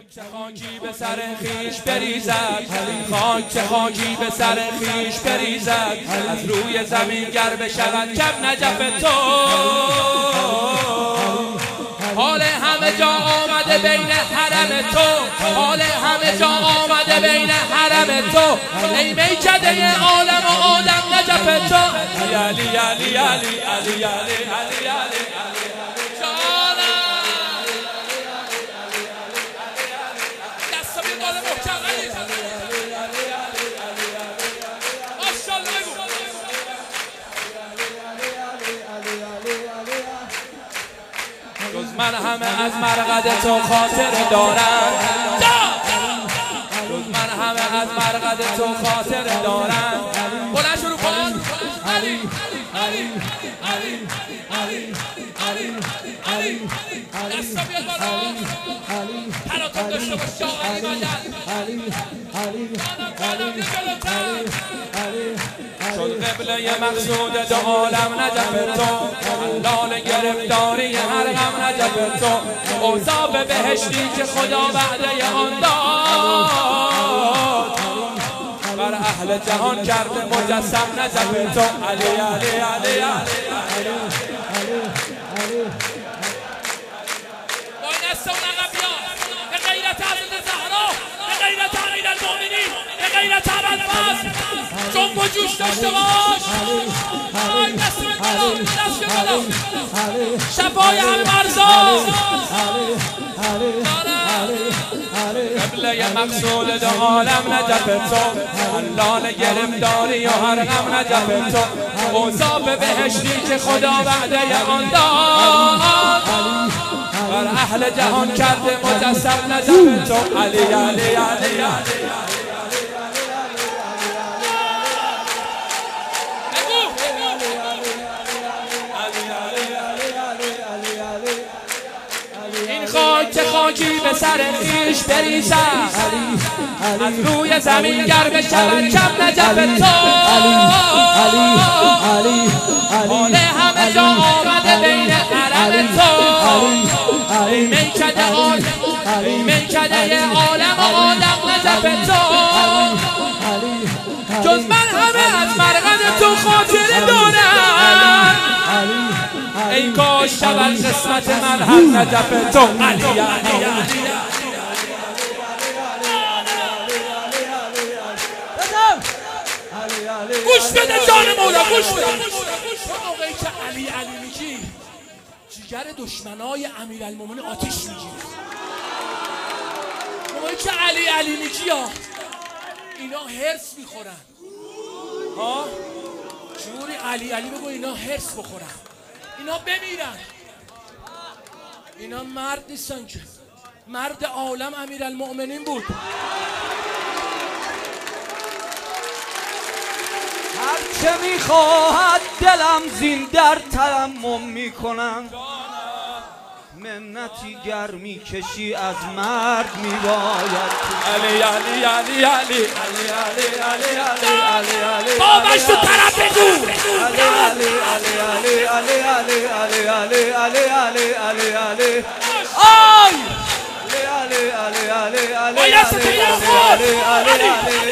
خاکی به سر خیش بریزد، خاک خاکی به سر خیش بریزد، از روی زمین گر بشود کم نجف تو. حال همه جا آمده بین حرم تو، حال همه جا آمده بین حرم تو، ای میکده عالم و آدم نجف تو. علی علی علی علی علی علی علی جز من همه از مرقد تو خاطر دارم، جز من همه از مرقد تو خاطر دارم. بلند شروع کن. علی علی علی علی علی علی دستا بیاد بالا، تلاتون داشته باش شاه علی بدن. شد قبله مقصود دو عالم نجف تو، حلال گرفتاری هر غم نجف تو. اوصاف بهشتی که خدا وعده آن داد، بر اهل جهان کرده مجسم نجف تو. علی علی علی علی وای نستون عقبیان به غیرت حضرت زهرا، به غیرت امیر المؤمنین، به غیرت ابوالفضل جنب و جوش داشته باش. آی دست به بالا، دست به بالا، شفای همه مرزا. قبله مقصود دو عالم نجف تو، حلال گرفتاری و هر غم نجف تو. اوصاف بهشتی که خدا وعده آن داد، بر اهل جهان کرده مجسم نجف تو. علی علی علی علی خاک خاکی به سر خیش بریزد، از روی زمین گر بشود کم نجف تو. حال همه جا آمده بین حرم تو، ای میکده عالم و آدم نجف تو. جز من همه از مرقد تو خاطر دارم، ای کاش شود قسمت من هر نجف تو. علی علی گوش بده جان مولا، گوش بده. موقعی که علی علی میگی جگر دشمنای امیرالمومنین آتیش میگیره. موقعی که علی علی میگی اینا هرس میخورن. ها جوری علی علی بگو اینا هرس بخورن، اینا بمیرن. اینا مرد نیستن که، مرد عالم امیرالمؤمنین بود. هرچه میخواهد دلم زین در ترمم میکنم، منتی گر میکشی از مرد میباید. علی علی علی علی علی علی علی علی بابش تو طرف بگو. علی علی علی علی علی علی علی علی علی علی علی علی آی علی علی علی علی علی علی علی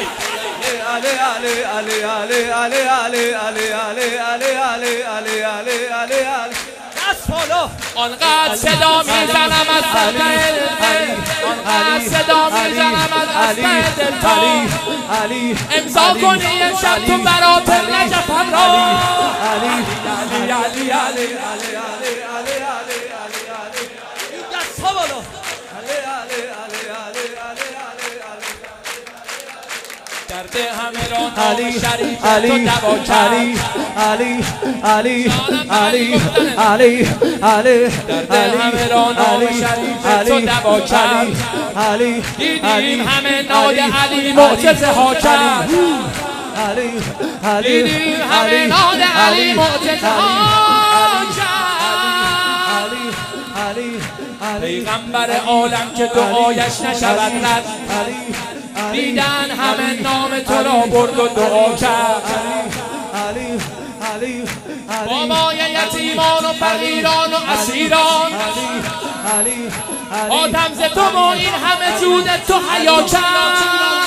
علی علی علی آنقدر صدا میزنم از سر دل، آنقدر صدا میزنم از سر دل تو. امضا کنی امشب تو برات نجفم را. علی علی علی علی علی علی علی علی علی دست ها بالا. علی علی علی علی علی علی درد همه را نام شریف تو دوا کرد. علی علی علی علی علی درد همه را نام شریف تو دوا کرد. دیدیم همه ناد علی معجزه ها کرد. دیدیم همه ناد علی معجزه ها کرد. پیغمبر عالم که دعایش نشود رد، دیدن همه نام تو را برد و دعا کرد. بابای یتیمان و فقیران و اسیران آدم ز تو ما این همه جود تو حیا کرد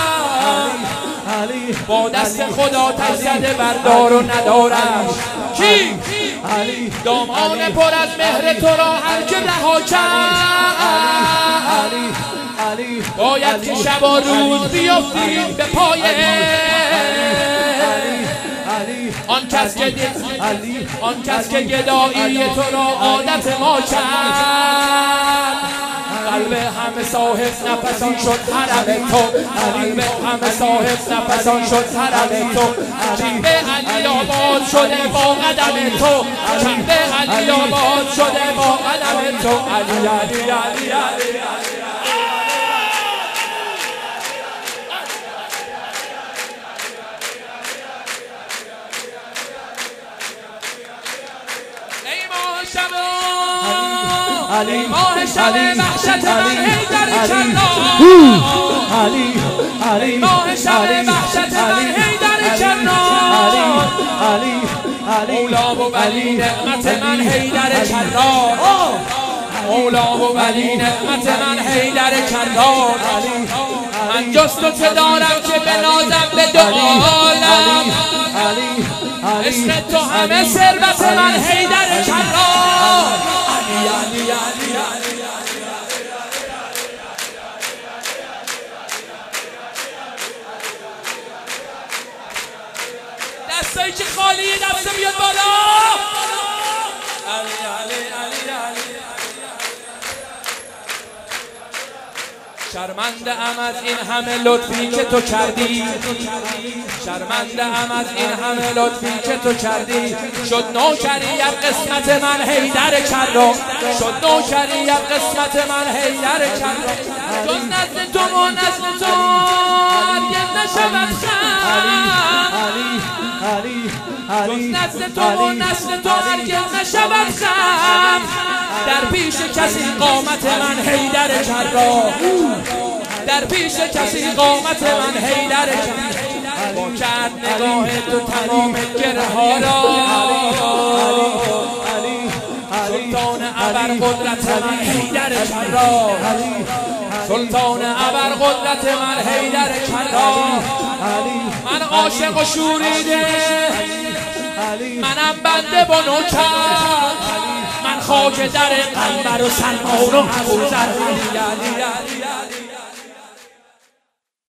با دست خدا تش زده بردار و ندارش کی؟ دامان پر از مهر تو را هر که رها کرد باید که شب و روز بیفتیم به پای آن کس که گدایی تو را عادت ما کرد قلب همه صاحب نفسان شد حرم تو قلب همه صاحب نفسان شد حرم تو شب علی آباد شده با قدم تو شب علی آباد شده با قدم تو علی علی علی علی ماه شب وحشت من حیدر کرار ماه شب وحشت من حیدر کرار مولا و ولی نعمت من حیدر کرار مولا و ولی نعمت من حیدر کرار من جز تو چه دارم که بنازم به دو عالم عشق تو همه ثروت من حیدر کرار دستایی که خالیه دست بیاد بالا شرمنده ام از این همه لطفی که تو کردی شرمنده ام از این همه لطفی که تو کردی شد نوکریت قسمت من حیدر کرار شد نوکریت قسمت من حیدر کرار جز نزد تو و نزد تو هرگز نشود خم جز نزد تو و نزد تو هرگز نشود خم در پیش کسی قامت من حیدر کرار در پیش کسی قامت من حیدر کرار با کرد نگاه تو تمام گره ها را سلطان ابر قدرت من حیدر کرار سلطان ابر قدرت من حیدر کرار من عاشق و شوریده منم بنده و نوکر من خاک در قنبر و سلمان و ابوذر